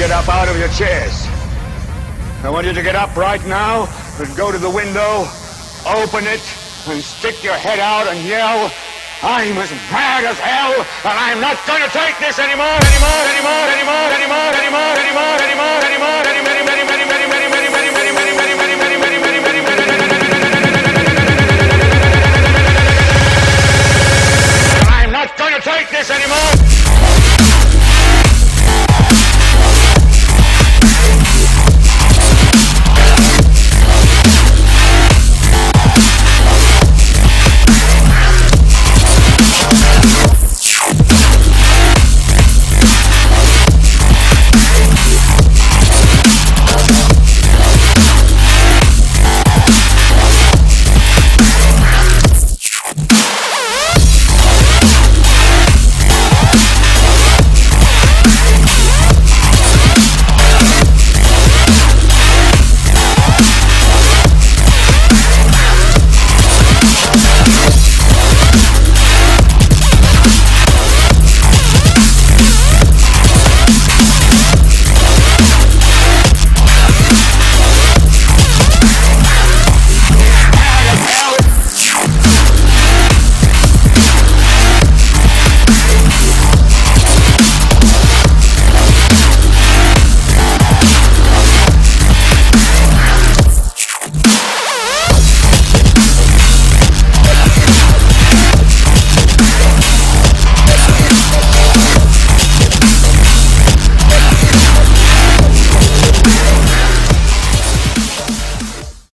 get up out of your chairs. I want you to get up right now and go to the window, open it, and stick your head out and yell, I'm as mad as hell, and I'm not gonna take this anymore.